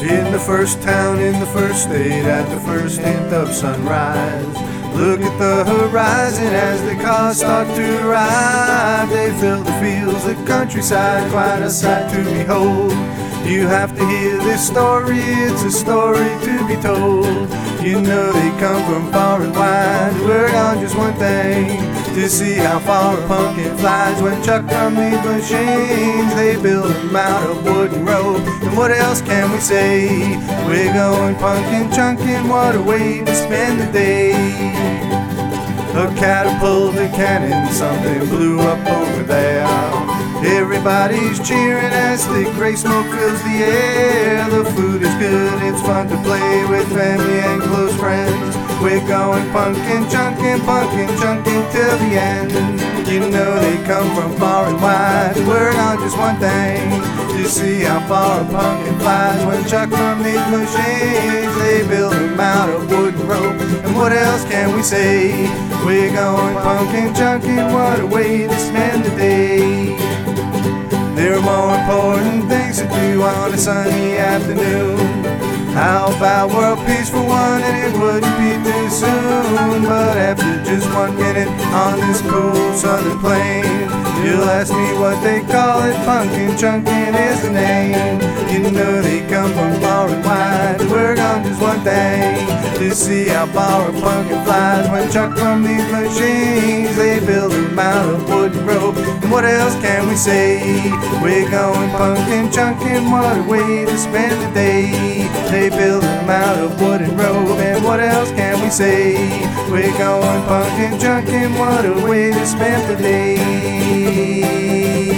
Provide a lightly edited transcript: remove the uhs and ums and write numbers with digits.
In the first town, in the first state, at the first hint of sunrise, look at the horizon as the cars start to arrive. They fill the fields, the countryside, quite a sight to behold. You have to hear this story, it's a story to be told. You know they come from far and wide, word on just one thing, to see how far a pumpkin flies. When Chuck from these machines, they build them out of wood and rope. And what else can we say? We're going pumpkin chunking, what a way to spend the day. A catapult, a cannon, something blew up over there. Everybody's cheering as the gray smoke fills the air. The food is good, it's fun to play with family and close friends. We're going pumpkin chunking till the end. You know they come from far and wide, word on just one thing, to see how far a pumpkin flies. When Chuck from these machines, they build them out of wood and rope. And what else can we say? We're going pumpkin chunking, what a way to spend the day. There are more important things to do on a sunny afternoon. How about world peace for one, and it wouldn't be too soon. But after just 1 minute on this cool southern plain, you'll ask me what they call it, pumpkin chunking is the name. You know they come from far and wide, we're on just one thing, to see how far a pumpkin flies. When Chuck from these machines, they build them out of wood and rope. And what else can we say? We're going pumpkin chunking, what a way to spend the day. They build them out of wood and rope. And what else can we say? We're going pumpkin chunking, what a way to spend the day.